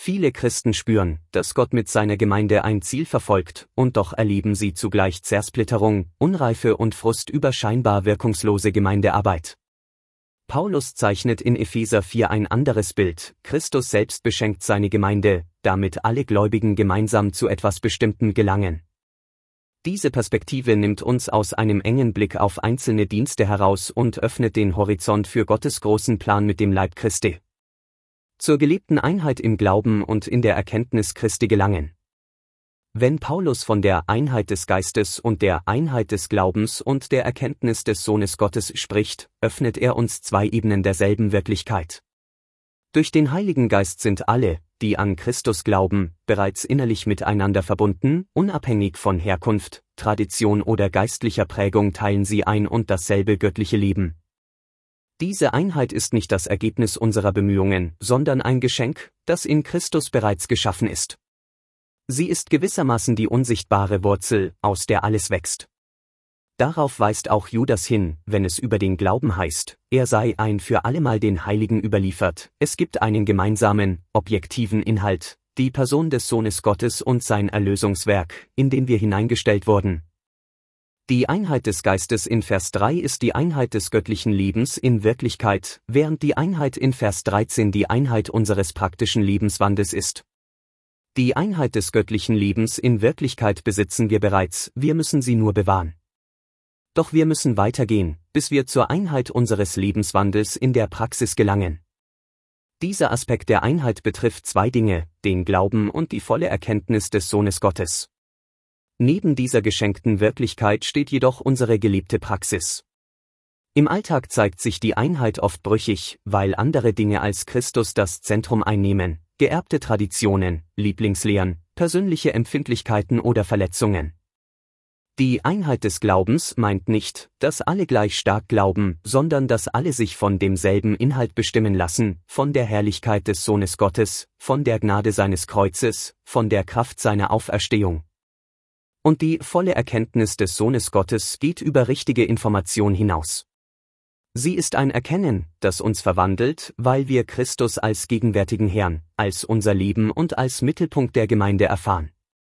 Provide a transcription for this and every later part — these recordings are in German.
Viele Christen spüren, dass Gott mit seiner Gemeinde ein Ziel verfolgt, und doch erleben sie zugleich Zersplitterung, Unreife und Frust über scheinbar wirkungslose Gemeindearbeit. Paulus zeichnet in Epheser 4 ein anderes Bild: Christus selbst beschenkt seine Gemeinde, damit alle Gläubigen gemeinsam zu etwas Bestimmtem gelangen. Diese Perspektive nimmt uns aus einem engen Blick auf einzelne Dienste heraus und öffnet den Horizont für Gottes großen Plan mit dem Leib Christi. Zur gelebten Einheit im Glauben und in der Erkenntnis Christi gelangen. Wenn Paulus von der Einheit des Geistes und der Einheit des Glaubens und der Erkenntnis des Sohnes Gottes spricht, öffnet er uns zwei Ebenen derselben Wirklichkeit. Durch den Heiligen Geist sind alle, die an Christus glauben, bereits innerlich miteinander verbunden, unabhängig von Herkunft, Tradition oder geistlicher Prägung teilen sie ein und dasselbe göttliche Leben. Diese Einheit ist nicht das Ergebnis unserer Bemühungen, sondern ein Geschenk, das in Christus bereits geschaffen ist. Sie ist gewissermaßen die unsichtbare Wurzel, aus der alles wächst. Darauf weist auch Judas hin, wenn es über den Glauben heißt, er sei ein für allemal den Heiligen überliefert. Es gibt einen gemeinsamen, objektiven Inhalt, die Person des Sohnes Gottes und sein Erlösungswerk, in den wir hineingestellt wurden. Die Einheit des Geistes in Vers 3 ist die Einheit des göttlichen Lebens in Wirklichkeit, während die Einheit in Vers 13 die Einheit unseres praktischen Lebenswandels ist. Die Einheit des göttlichen Lebens in Wirklichkeit besitzen wir bereits, wir müssen sie nur bewahren. Doch wir müssen weitergehen, bis wir zur Einheit unseres Lebenswandels in der Praxis gelangen. Dieser Aspekt der Einheit betrifft zwei Dinge, den Glauben und die volle Erkenntnis des Sohnes Gottes. Neben dieser geschenkten Wirklichkeit steht jedoch unsere gelebte Praxis. Im Alltag zeigt sich die Einheit oft brüchig, weil andere Dinge als Christus das Zentrum einnehmen, geerbte Traditionen, Lieblingslehren, persönliche Empfindlichkeiten oder Verletzungen. Die Einheit des Glaubens meint nicht, dass alle gleich stark glauben, sondern dass alle sich von demselben Inhalt bestimmen lassen, von der Herrlichkeit des Sohnes Gottes, von der Gnade seines Kreuzes, von der Kraft seiner Auferstehung. Und die volle Erkenntnis des Sohnes Gottes geht über richtige Information hinaus. Sie ist ein Erkennen, das uns verwandelt, weil wir Christus als gegenwärtigen Herrn, als unser Leben und als Mittelpunkt der Gemeinde erfahren.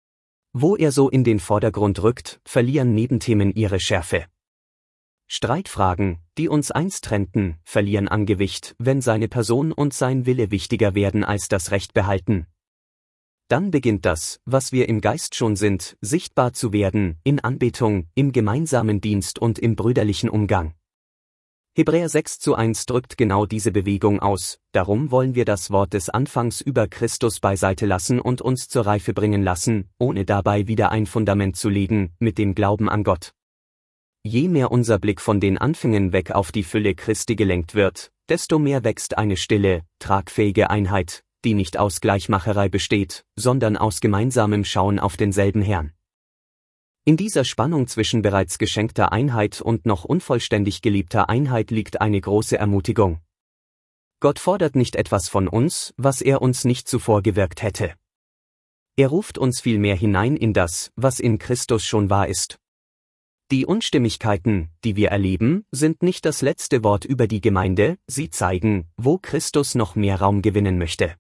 Wo er so in den Vordergrund rückt, verlieren Nebenthemen ihre Schärfe. Streitfragen, die uns einst trennten, verlieren an Gewicht, wenn seine Person und sein Wille wichtiger werden als das Recht behalten. Dann beginnt das, was wir im Geist schon sind, sichtbar zu werden, in Anbetung, im gemeinsamen Dienst und im brüderlichen Umgang. Hebräer 6:1 drückt genau diese Bewegung aus, darum wollen wir das Wort des Anfangs über Christus beiseite lassen und uns zur Reife bringen lassen, ohne dabei wieder ein Fundament zu legen, mit dem Glauben an Gott. Je mehr unser Blick von den Anfängen weg auf die Fülle Christi gelenkt wird, desto mehr wächst eine stille, tragfähige Einheit, die nicht aus Gleichmacherei besteht, sondern aus gemeinsamem Schauen auf denselben Herrn. In dieser Spannung zwischen bereits geschenkter Einheit und noch unvollständig geliebter Einheit liegt eine große Ermutigung. Gott fordert nicht etwas von uns, was er uns nicht zuvor gewirkt hätte. Er ruft uns vielmehr hinein in das, was in Christus schon wahr ist. Die Unstimmigkeiten, die wir erleben, sind nicht das letzte Wort über die Gemeinde, sie zeigen, wo Christus noch mehr Raum gewinnen möchte.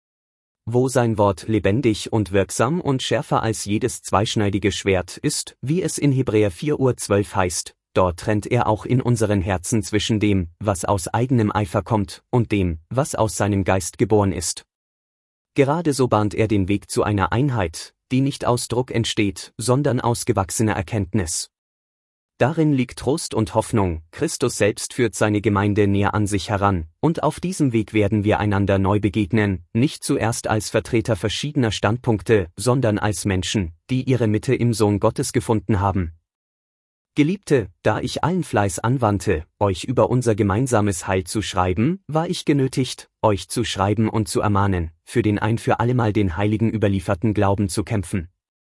Wo sein Wort lebendig und wirksam und schärfer als jedes zweischneidige Schwert ist, wie es in Hebräer 4:12 heißt, dort trennt er auch in unseren Herzen zwischen dem, was aus eigenem Eifer kommt, und dem, was aus seinem Geist geboren ist. Gerade so bahnt er den Weg zu einer Einheit, die nicht aus Druck entsteht, sondern aus gewachsener Erkenntnis. Darin liegt Trost und Hoffnung, Christus selbst führt seine Gemeinde näher an sich heran, und auf diesem Weg werden wir einander neu begegnen, nicht zuerst als Vertreter verschiedener Standpunkte, sondern als Menschen, die ihre Mitte im Sohn Gottes gefunden haben. Geliebte, da ich allen Fleiß anwandte, euch über unser gemeinsames Heil zu schreiben, war ich genötigt, euch zu schreiben und zu ermahnen, für den ein für allemal den Heiligen überlieferten Glauben zu kämpfen.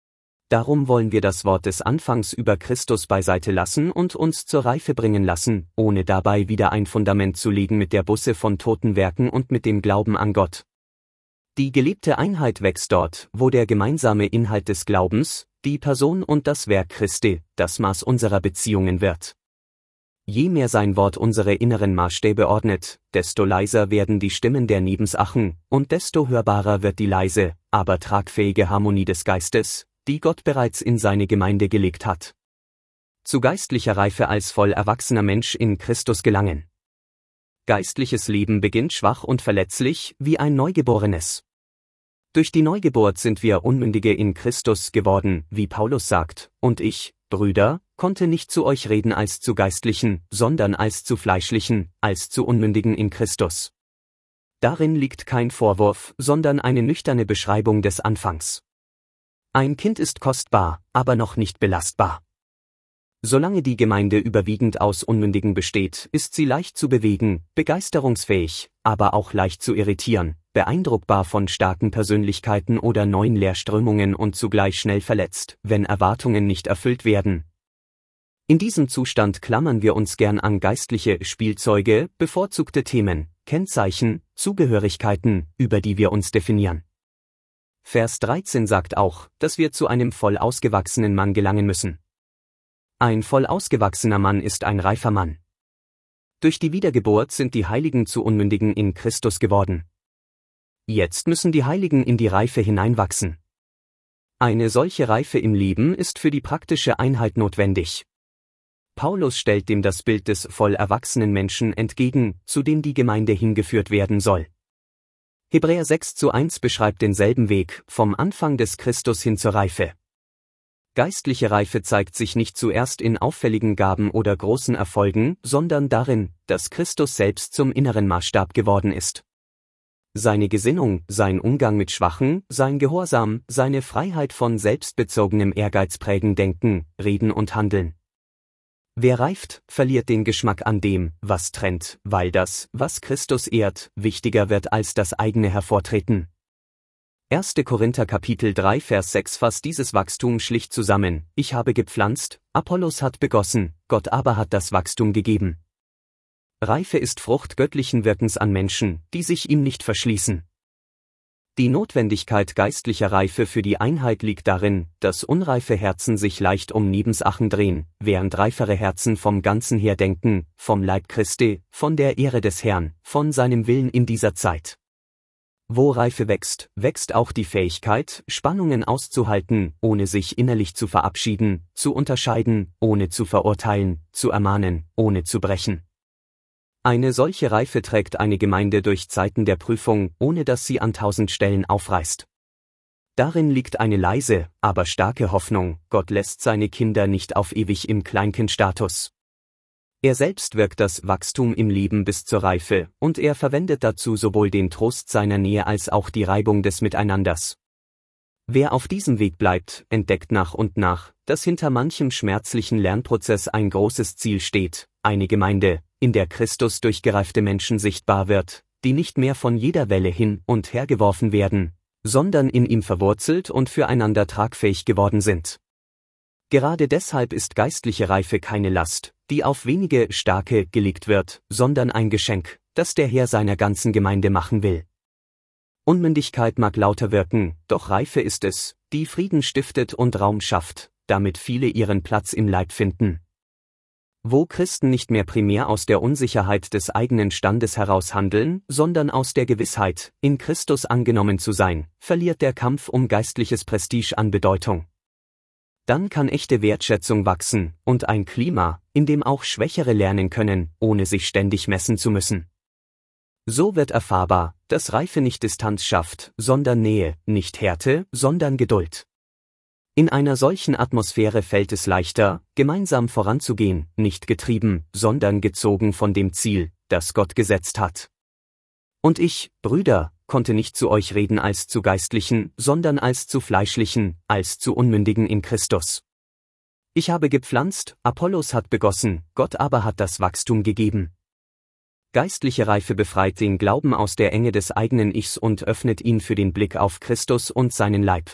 Darum wollen wir das Wort des Anfangs über Christus beiseite lassen und uns zur Reife bringen lassen, ohne dabei wieder ein Fundament zu legen mit der Busse von toten Werken und mit dem Glauben an Gott. Die gelebte Einheit wächst dort, wo der gemeinsame Inhalt des Glaubens, die Person und das Werk Christi, das Maß unserer Beziehungen wird. Je mehr sein Wort unsere inneren Maßstäbe ordnet, desto leiser werden die Stimmen der Nebensachen, und desto hörbarer wird die leise, aber tragfähige Harmonie des Geistes, die Gott bereits in seine Gemeinde gelegt hat. Zu geistlicher Reife als voll erwachsener Mensch in Christus gelangen. Geistliches Leben beginnt schwach und verletzlich, wie ein Neugeborenes. Durch die Neugeburt sind wir Unmündige in Christus geworden, wie Paulus sagt, und ich, Brüder, konnte nicht zu euch reden als zu Geistlichen, sondern als zu Fleischlichen, als zu Unmündigen in Christus. Darin liegt kein Vorwurf, sondern eine nüchterne Beschreibung des Anfangs. Ein Kind ist kostbar, aber noch nicht belastbar. Solange die Gemeinde überwiegend aus Unmündigen besteht, ist sie leicht zu bewegen, begeisterungsfähig, aber auch leicht zu irritieren, beeindruckbar von starken Persönlichkeiten oder neuen Lehrströmungen und zugleich schnell verletzt, wenn Erwartungen nicht erfüllt werden. In diesem Zustand klammern wir uns gern an geistliche Spielzeuge, bevorzugte Themen, Kennzeichen, Zugehörigkeiten, über die wir uns definieren. Vers 13 sagt auch, dass wir zu einem voll ausgewachsenen Mann gelangen müssen. Ein voll ausgewachsener Mann ist ein reifer Mann. Durch die Wiedergeburt sind die Heiligen zu Unmündigen in Christus geworden. Jetzt müssen die Heiligen in die Reife hineinwachsen. Eine solche Reife im Leben ist für die praktische Einheit notwendig. Paulus stellt dem das Bild des voll erwachsenen Menschen entgegen, zu dem die Gemeinde hingeführt werden soll. Hebräer 6:1 beschreibt denselben Weg, vom Anfang des Christus hin zur Reife. Geistliche Reife zeigt sich nicht zuerst in auffälligen Gaben oder großen Erfolgen, sondern darin, dass Christus selbst zum inneren Maßstab geworden ist. Seine Gesinnung, sein Umgang mit Schwachen, sein Gehorsam, seine Freiheit von selbstbezogenem Ehrgeiz prägen Denken, Reden und Handeln. Wer reift, verliert den Geschmack an dem, was trennt, weil das, was Christus ehrt, wichtiger wird als das eigene Hervortreten. 1. Korinther Kapitel 3 Vers 6 fasst dieses Wachstum schlicht zusammen: Ich habe gepflanzt, Apollos hat begossen, Gott aber hat das Wachstum gegeben. Reife ist Frucht göttlichen Wirkens an Menschen, die sich ihm nicht verschließen. Die Notwendigkeit geistlicher Reife für die Einheit liegt darin, dass unreife Herzen sich leicht um Nebensachen drehen, während reifere Herzen vom Ganzen her denken, vom Leib Christi, von der Ehre des Herrn, von seinem Willen in dieser Zeit. Wo Reife wächst, wächst auch die Fähigkeit, Spannungen auszuhalten, ohne sich innerlich zu verabschieden, zu unterscheiden, ohne zu verurteilen, zu ermahnen, ohne zu brechen. Eine solche Reife trägt eine Gemeinde durch Zeiten der Prüfung, ohne dass sie an 1000 Stellen aufreißt. Darin liegt eine leise, aber starke Hoffnung: Gott lässt seine Kinder nicht auf ewig im Kleinkindstatus. Er selbst wirkt das Wachstum im Leben bis zur Reife, und er verwendet dazu sowohl den Trost seiner Nähe als auch die Reibung des Miteinanders. Wer auf diesem Weg bleibt, entdeckt nach und nach, dass hinter manchem schmerzlichen Lernprozess ein großes Ziel steht: eine Gemeinde, in der Christus durch gereifte Menschen sichtbar wird, die nicht mehr von jeder Welle hin und her geworfen werden, sondern in ihm verwurzelt und füreinander tragfähig geworden sind. Gerade deshalb ist geistliche Reife keine Last, die auf wenige Starke gelegt wird, sondern ein Geschenk, das der Herr seiner ganzen Gemeinde machen will. Unmündigkeit mag lauter wirken, doch Reife ist es, die Frieden stiftet und Raum schafft, damit viele ihren Platz im Leib finden. Wo Christen nicht mehr primär aus der Unsicherheit des eigenen Standes heraus handeln, sondern aus der Gewissheit, in Christus angenommen zu sein, verliert der Kampf um geistliches Prestige an Bedeutung. Dann kann echte Wertschätzung wachsen und ein Klima, in dem auch Schwächere lernen können, ohne sich ständig messen zu müssen. So wird erfahrbar, dass Reife nicht Distanz schafft, sondern Nähe, nicht Härte, sondern Geduld. In einer solchen Atmosphäre fällt es leichter, gemeinsam voranzugehen, nicht getrieben, sondern gezogen von dem Ziel, das Gott gesetzt hat. Und ich, Brüder, konnte nicht zu euch reden als zu Geistlichen, sondern als zu Fleischlichen, als zu Unmündigen in Christus. Ich habe gepflanzt, Apollos hat begossen, Gott aber hat das Wachstum gegeben. Geistliche Reife befreit den Glauben aus der Enge des eigenen Ichs und öffnet ihn für den Blick auf Christus und seinen Leib.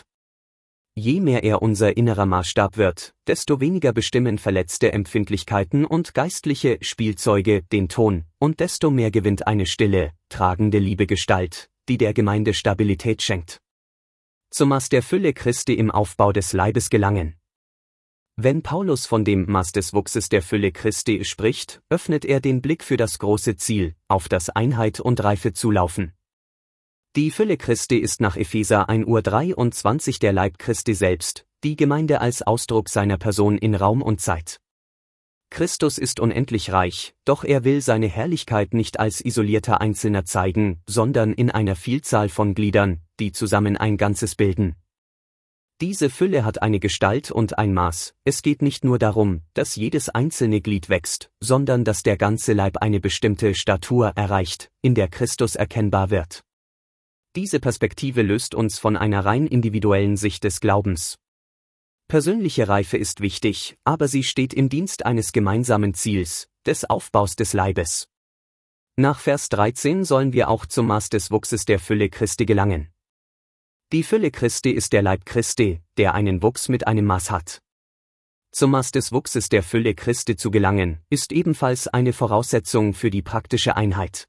Je mehr er unser innerer Maßstab wird, desto weniger bestimmen verletzte Empfindlichkeiten und geistliche Spielzeuge den Ton, und desto mehr gewinnt eine stille, tragende Liebe Gestalt, die der Gemeinde Stabilität schenkt. Zum Maß der Fülle Christi im Aufbau des Leibes gelangen. Wenn Paulus von dem Maß des Wuchses der Fülle Christi spricht, öffnet er den Blick für das große Ziel, auf das Einheit und Reife zulaufen. Die Fülle Christi ist nach Epheser 1:23 der Leib Christi selbst, die Gemeinde als Ausdruck seiner Person in Raum und Zeit. Christus ist unendlich reich, doch er will seine Herrlichkeit nicht als isolierter Einzelner zeigen, sondern in einer Vielzahl von Gliedern, die zusammen ein Ganzes bilden. Diese Fülle hat eine Gestalt und ein Maß. Es geht nicht nur darum, dass jedes einzelne Glied wächst, sondern dass der ganze Leib eine bestimmte Statur erreicht, in der Christus erkennbar wird. Diese Perspektive löst uns von einer rein individuellen Sicht des Glaubens. Persönliche Reife ist wichtig, aber sie steht im Dienst eines gemeinsamen Ziels, des Aufbaus des Leibes. Nach Vers 13 sollen wir auch zum Maß des Wuchses der Fülle Christi gelangen. Die Fülle Christi ist der Leib Christi, der einen Wuchs mit einem Maß hat. Zum Maß des Wuchses der Fülle Christi zu gelangen, ist ebenfalls eine Voraussetzung für die praktische Einheit.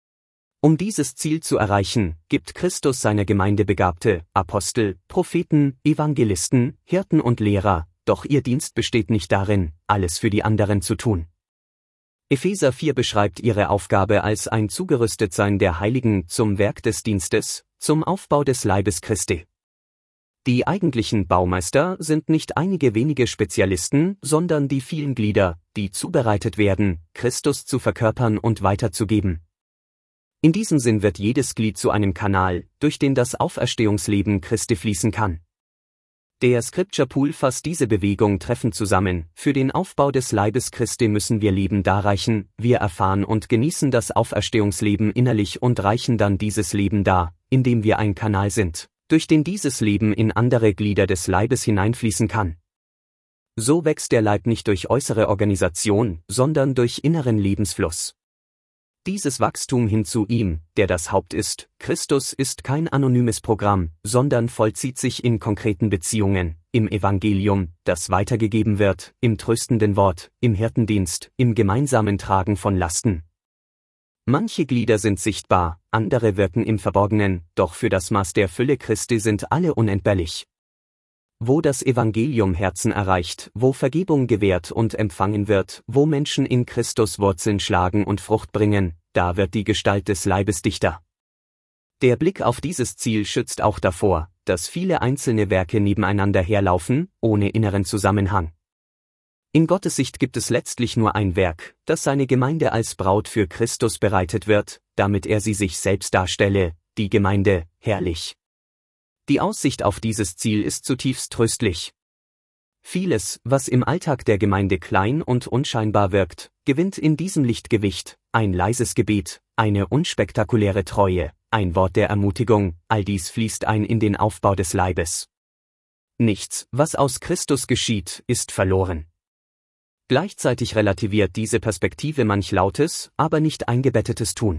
Um dieses Ziel zu erreichen, gibt Christus seiner Gemeinde begabte Apostel, Propheten, Evangelisten, Hirten und Lehrer, doch ihr Dienst besteht nicht darin, alles für die anderen zu tun. Epheser 4 beschreibt ihre Aufgabe als ein Zugerüstetsein der Heiligen zum Werk des Dienstes, zum Aufbau des Leibes Christi. Die eigentlichen Baumeister sind nicht einige wenige Spezialisten, sondern die vielen Glieder, die zubereitet werden, Christus zu verkörpern und weiterzugeben. In diesem Sinn wird jedes Glied zu einem Kanal, durch den das Auferstehungsleben Christi fließen kann. Der Scripture Pool fasst diese Bewegung treffend zusammen: Für den Aufbau des Leibes Christi müssen wir Leben darreichen, wir erfahren und genießen das Auferstehungsleben innerlich und reichen dann dieses Leben dar, indem wir ein Kanal sind, durch den dieses Leben in andere Glieder des Leibes hineinfließen kann. So wächst der Leib nicht durch äußere Organisation, sondern durch inneren Lebensfluss. Dieses Wachstum hin zu ihm, der das Haupt ist, Christus, ist kein anonymes Programm, sondern vollzieht sich in konkreten Beziehungen, im Evangelium, das weitergegeben wird, im tröstenden Wort, im Hirtendienst, im gemeinsamen Tragen von Lasten. Manche Glieder sind sichtbar, andere wirken im Verborgenen, doch für das Maß der Fülle Christi sind alle unentbehrlich. Wo das Evangelium Herzen erreicht, wo Vergebung gewährt und empfangen wird, wo Menschen in Christus Wurzeln schlagen und Frucht bringen, da wird die Gestalt des Leibes dichter. Der Blick auf dieses Ziel schützt auch davor, dass viele einzelne Werke nebeneinander herlaufen, ohne inneren Zusammenhang. In Gottes Sicht gibt es letztlich nur ein Werk, das seine Gemeinde als Braut für Christus bereitet wird, damit er sie sich selbst darstelle, die Gemeinde, herrlich. Die Aussicht auf dieses Ziel ist zutiefst tröstlich. Vieles, was im Alltag der Gemeinde klein und unscheinbar wirkt, gewinnt in diesem Licht Gewicht: ein leises Gebet, eine unspektakuläre Treue, ein Wort der Ermutigung, all dies fließt ein in den Aufbau des Leibes. Nichts, was aus Christus geschieht, ist verloren. Gleichzeitig relativiert diese Perspektive manch lautes, aber nicht eingebettetes Tun.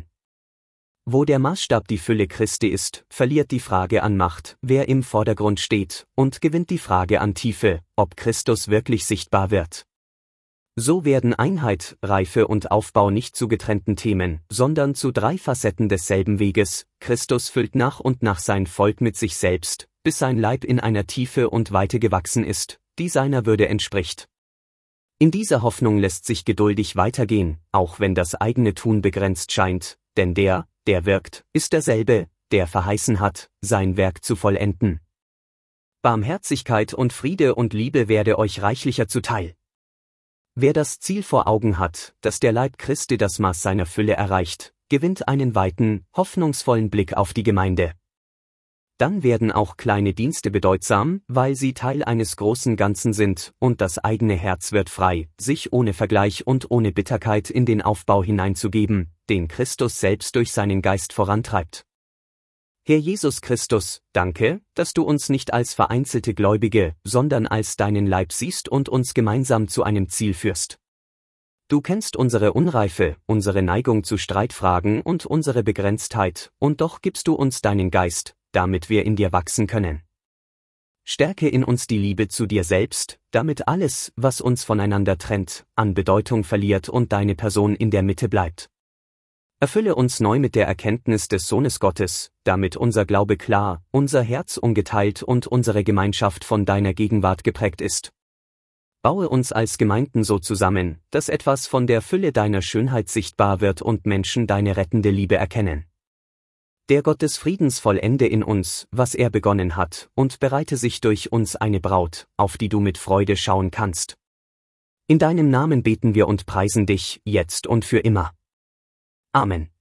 Wo der Maßstab die Fülle Christi ist, verliert die Frage an Macht, wer im Vordergrund steht, und gewinnt die Frage an Tiefe, ob Christus wirklich sichtbar wird. So werden Einheit, Reife und Aufbau nicht zu getrennten Themen, sondern zu drei Facetten desselben Weges: Christus füllt nach und nach sein Volk mit sich selbst, bis sein Leib in einer Tiefe und Weite gewachsen ist, die seiner Würde entspricht. In dieser Hoffnung lässt sich geduldig weitergehen, auch wenn das eigene Tun begrenzt scheint, denn der wirkt, ist derselbe, der verheißen hat, sein Werk zu vollenden. Barmherzigkeit und Friede und Liebe werde euch reichlicher zuteil. Wer das Ziel vor Augen hat, dass der Leib Christi das Maß seiner Fülle erreicht, gewinnt einen weiten, hoffnungsvollen Blick auf die Gemeinde. Dann werden auch kleine Dienste bedeutsam, weil sie Teil eines großen Ganzen sind, und das eigene Herz wird frei, sich ohne Vergleich und ohne Bitterkeit in den Aufbau hineinzugeben, den Christus selbst durch seinen Geist vorantreibt. Herr Jesus Christus, danke, dass du uns nicht als vereinzelte Gläubige, sondern als deinen Leib siehst und uns gemeinsam zu einem Ziel führst. Du kennst unsere Unreife, unsere Neigung zu Streitfragen und unsere Begrenztheit, und doch gibst du uns deinen Geist, damit wir in dir wachsen können. Stärke in uns die Liebe zu dir selbst, damit alles, was uns voneinander trennt, an Bedeutung verliert und deine Person in der Mitte bleibt. Erfülle uns neu mit der Erkenntnis des Sohnes Gottes, damit unser Glaube klar, unser Herz ungeteilt und unsere Gemeinschaft von deiner Gegenwart geprägt ist. Baue uns als Gemeinden so zusammen, dass etwas von der Fülle deiner Schönheit sichtbar wird und Menschen deine rettende Liebe erkennen. Der Gott des Friedens vollende in uns, was er begonnen hat, und bereite sich durch uns eine Braut, auf die du mit Freude schauen kannst. In deinem Namen beten wir und preisen dich, jetzt und für immer. Amen.